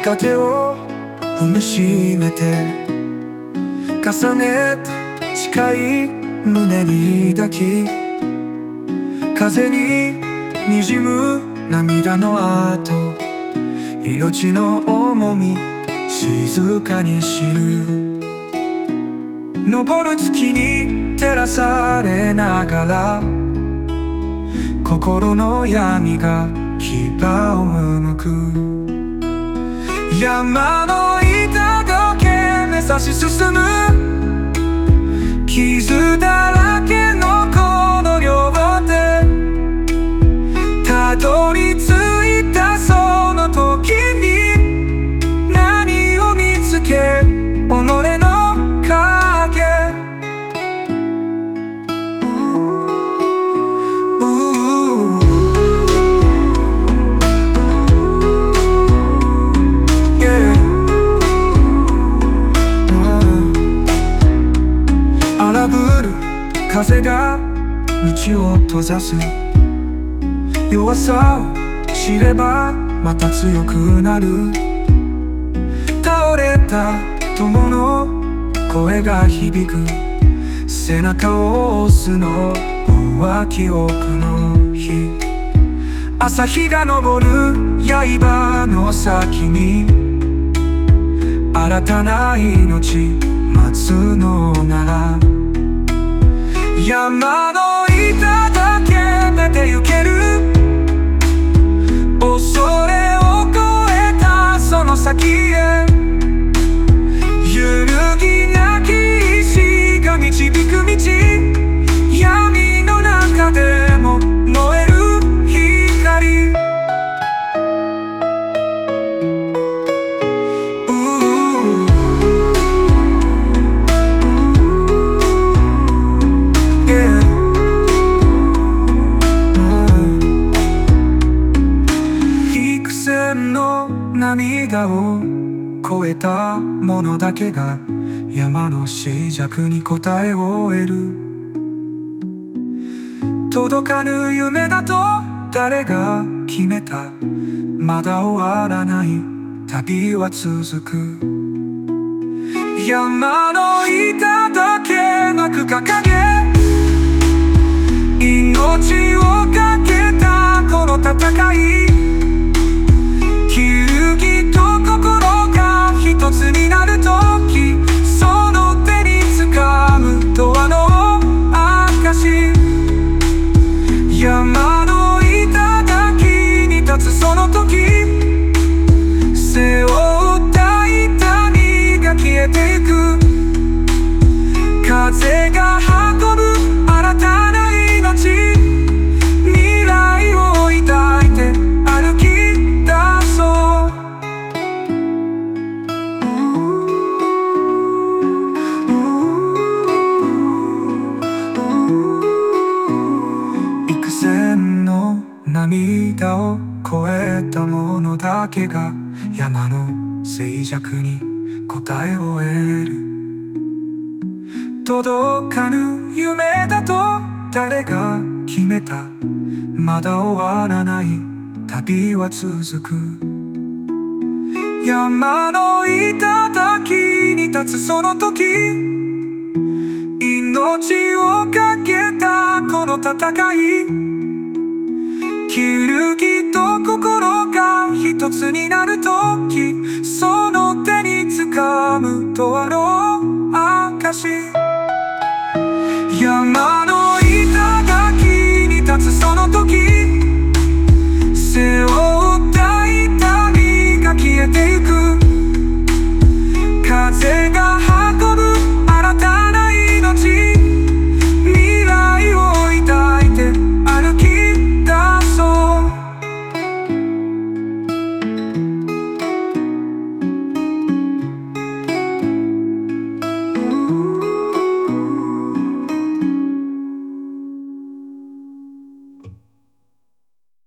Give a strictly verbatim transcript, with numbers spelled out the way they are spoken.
た手を踏みしめて重ねて近い胸に抱き風に滲む涙の後命の重み静かに知る昇る月に照らされながら心の闇が牙をむく山の頂目指し進む傷だらけのこの両手たどり着いたその時に何を見つけ己の影荒ぶる風が道を閉ざす弱さを知ればまた強くなる倒れた友の声が響く背中を押すのは記憶の日朝日が昇る刃の先に新たな命待つのなら山の頂目で行ける恐れを越えたその先へ揺るぎなき意志が導く道闇の中でも燃える光涙を越えたものだけが山の静寂に答えを得る届かぬ夢だと誰が決めたまだ終わらない旅は続く山の頂なく掲げ命をかけたこの戦い勇気と心が一つになるときその手に掴むドアの証山の頂に立つその時背負った痛みが消えてゆく風が運ぶ新たな命未来を抱いて歩き涙を越えたものだけが山の静寂に答えを得る届かぬ夢だと誰が決めたまだ終わらない旅は続く山の頂に立つその時命をかけたこの戦い勇気と心が一つになるときその手に掴むドアの証